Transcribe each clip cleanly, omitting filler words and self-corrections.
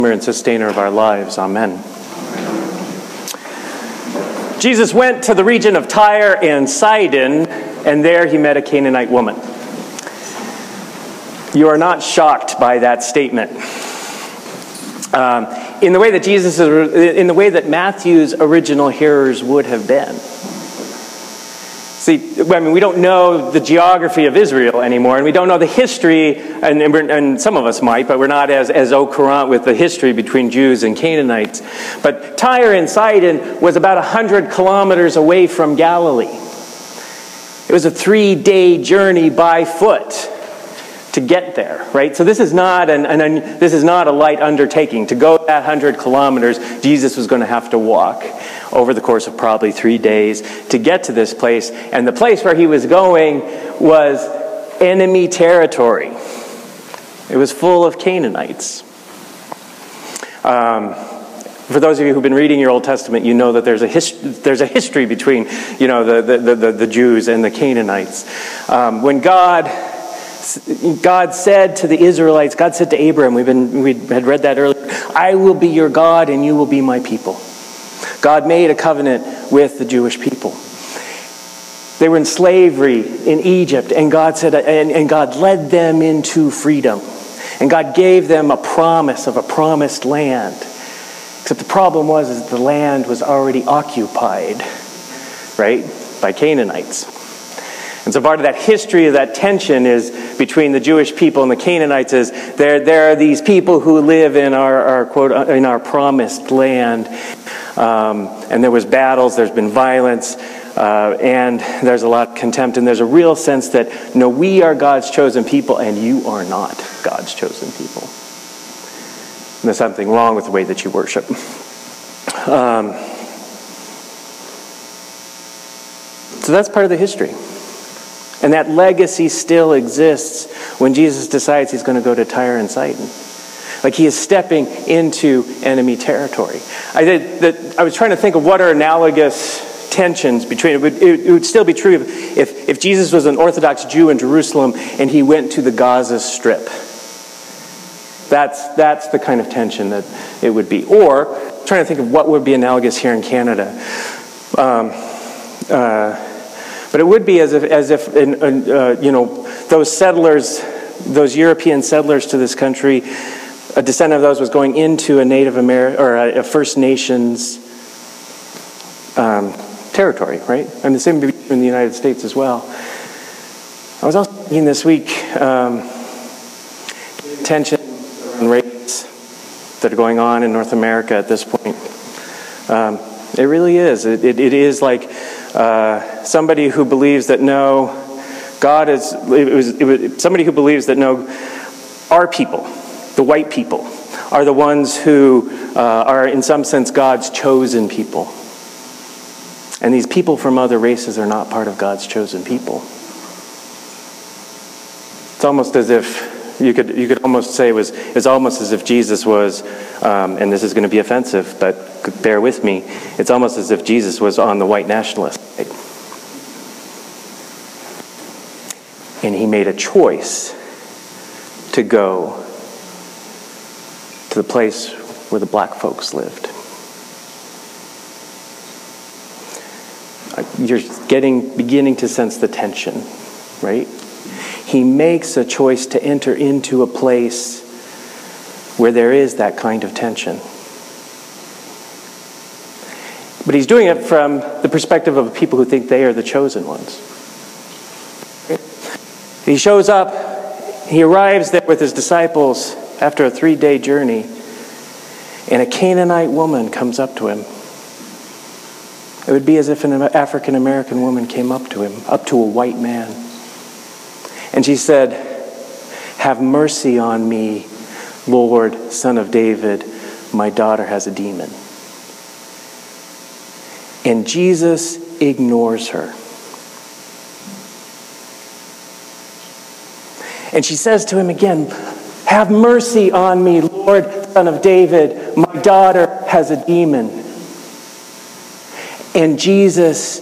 and sustainer of our lives. Amen. Jesus went to the region of Tyre and Sidon, and there he met a Canaanite woman. You are not shocked by that statement. In the way that Matthew's original hearers would have been. See, we don't know the geography of Israel anymore, and we don't know the history, and some of us might, but we're not as au courant with the history between Jews and Canaanites. But Tyre and Sidon was about 100 kilometers away from Galilee. It was a 3-day journey by foot to get there, right? So this is not a light undertaking. To go that 100 kilometers, Jesus was going to have to walk over the course of probably 3 days to get to this place. And the place where he was going was enemy territory. It was full of Canaanites. For those of you who've been reading your Old Testament, you know that there's a history between, the Jews and the Canaanites. When God said to the Israelites, God said to Abraham, we had read that earlier, I will be your God and you will be my people. God made a covenant with the Jewish people. They were in slavery in Egypt, and God said, and God led them into freedom. And God gave them a promise of a promised land. Except the problem was the land was already occupied, right, by Canaanites. And so part of that history of that tension is between the Jewish people and the Canaanites is there are these people who live in our quote in our promised land, and there was battles, there's been violence, and there's a lot of contempt, and there's a real sense that no, we are God's chosen people, and you are not God's chosen people. And there's something wrong with the way that you worship. So that's part of the history. And that legacy still exists when Jesus decides he's going to go to Tyre and Sidon. Like he is stepping into enemy territory. I was trying to think of what are analogous tensions between. It would still be true if Jesus was an Orthodox Jew in Jerusalem and he went to the Gaza Strip. That's the kind of tension that it would be. Or trying to think of what would be analogous here in Canada. But it would be as if those settlers, those European settlers to this country, a descendant of those was going into a Native American or a First Nations territory, right? And the same would be true in the United States as well. I was also thinking this week tension around race that are going on in North America at this point. It really is. It is like somebody who believes that no, God is. Somebody who believes that no, our people, the white people, are the ones who are in some sense God's chosen people, and these people from other races are not part of God's chosen people. It's almost as if you could almost say it's almost as if Jesus was, and this is going to be offensive, but bear with me. It's almost as if Jesus was on the white nationalist side. And he made a choice to go to the place where the black folks lived. You're beginning to sense the tension, right? He makes a choice to enter into a place where there is that kind of tension. But he's doing it from the perspective of people who think they are the chosen ones. He shows up, he arrives there with his disciples after a 3-day journey, and a Canaanite woman comes up to him. It would be as if an African American woman came up to him, up to a white man. And she said, "Have mercy on me, Lord, Son of David. My daughter has a demon." And Jesus ignores her. And she says to him again, "Have mercy on me, Lord, Son of David. My daughter has a demon." And Jesus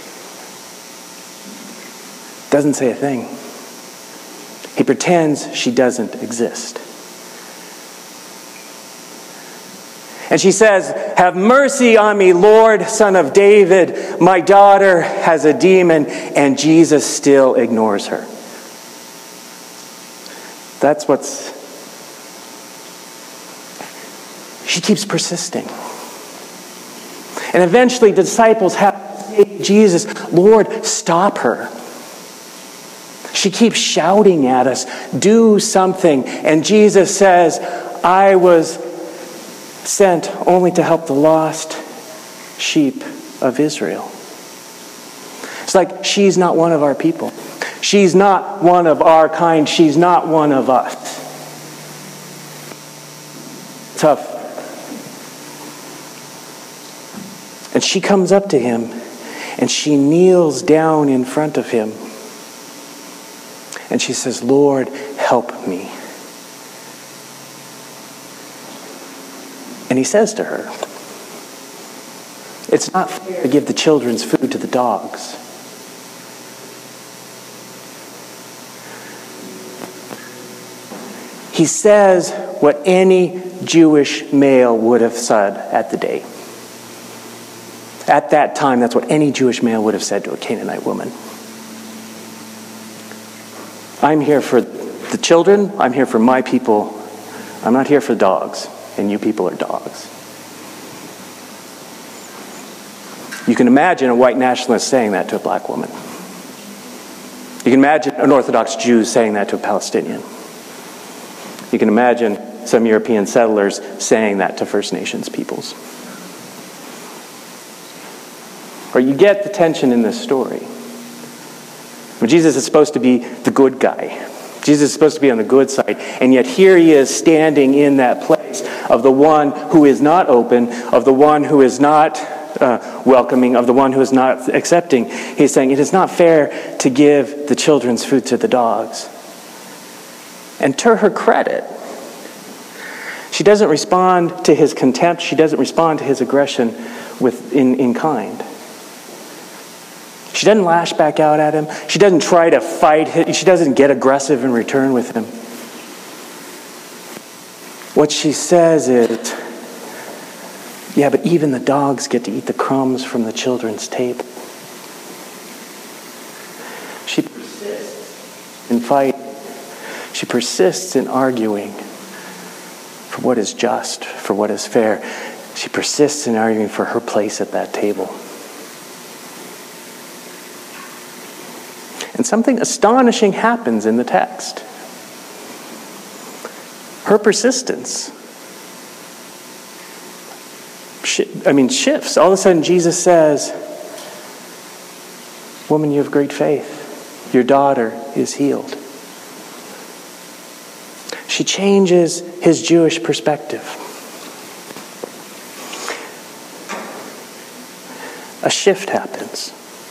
doesn't say a thing. He pretends she doesn't exist. And she says, "Have mercy on me, Lord, Son of David. My daughter has a demon." And Jesus still ignores her. She keeps persisting. And eventually the disciples have to say to Jesus, "Lord, stop her. She keeps shouting at us. Do something." And Jesus says, "I was sent only to help the lost sheep of Israel." It's like she's not one of our people. She's not one of our kind. She's not one of us. Tough. And she comes up to him and she kneels down in front of him. And she says, "Lord, help me." And he says to her, "It's not fair to give the children's food to the dogs." He says what any Jewish male would have said at the day. At that time, that's what any Jewish male would have said to a Canaanite woman. "I'm here for the children. I'm here for my people. I'm not here for dogs, and you people are dogs." You can imagine a white nationalist saying that to a black woman. You can imagine an Orthodox Jew saying that to a Palestinian. You can imagine some European settlers saying that to First Nations peoples. Or you get the tension in this story. When Jesus is supposed to be the good guy. Jesus is supposed to be on the good side. And yet here he is standing in that place of the one who is not open, of the one who is not welcoming, of the one who is not accepting. He's saying it is not fair to give the children's food to the dogs. And to her credit, she doesn't respond to his contempt. She doesn't respond to his aggression in kind. She doesn't lash back out at him. She doesn't try to fight him. She doesn't get aggressive in return with him. What she says is, "Yeah, but even the dogs get to eat the crumbs from the children's table." She persists in fighting. She persists in arguing for what is just, for what is fair. She persists in arguing for her place at that table. And something astonishing happens in the text. Her persistence shifts. All of a sudden Jesus says, "Woman, you have great faith. Your daughter is healed." She changes his Jewish perspective. A shift happens.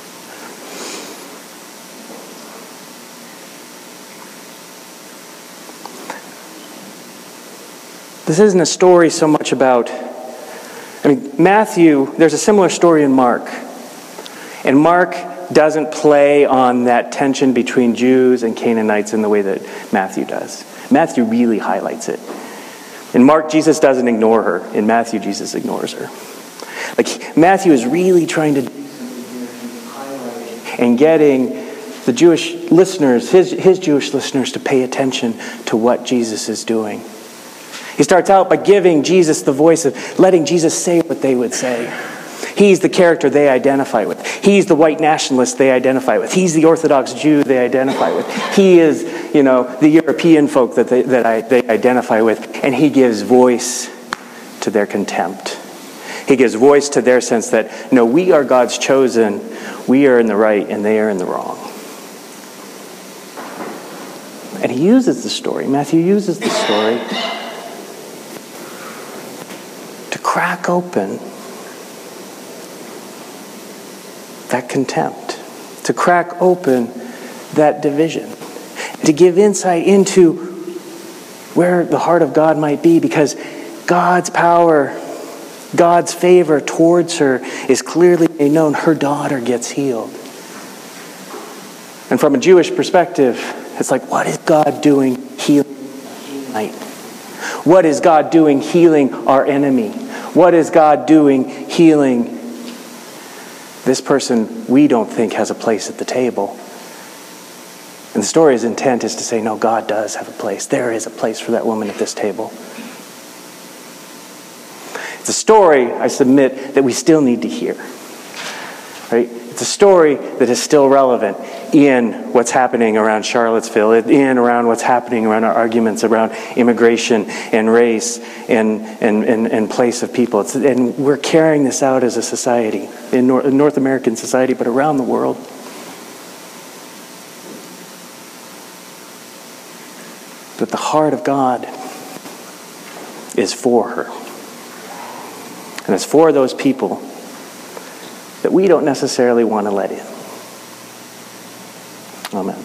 This isn't a story so much about, Matthew, there's a similar story in Mark. And Mark doesn't play on that tension between Jews and Canaanites in the way that Matthew does. Matthew really highlights it. In Mark, Jesus doesn't ignore her. In Matthew, Jesus ignores her. Matthew is really trying to do something here and getting the Jewish listeners, his Jewish listeners, to pay attention to what Jesus is doing. He starts out by giving Jesus the voice of letting Jesus say what they would say. He's the character they identify with. He's the white nationalist they identify with. He's the Orthodox Jew they identify with. He is, the European folk that they identify with. And he gives voice to their contempt. He gives voice to their sense that, no, we are God's chosen. We are in the right and they are in the wrong. And he uses the story. Matthew uses the story to crack open that contempt, to crack open that division, to give insight into where the heart of God might be, because God's power, God's favor towards her is clearly made known. Her daughter gets healed. And from a Jewish perspective, it's like, what is God doing healing tonight? What is God doing healing our enemy? What is God doing, healing this person we don't think has a place at the table? And the story's intent is to say, no, God does have a place. There is a place for that woman at this table. It's a story, I submit, that we still need to hear. Right? It's a story that is still relevant in what's happening around Charlottesville, around what's happening around our arguments around immigration and race and place of people. And we're carrying this out as a society, in North American society, but around the world. But the heart of God is for her. And it's for those people that we don't necessarily want to let in. Amen.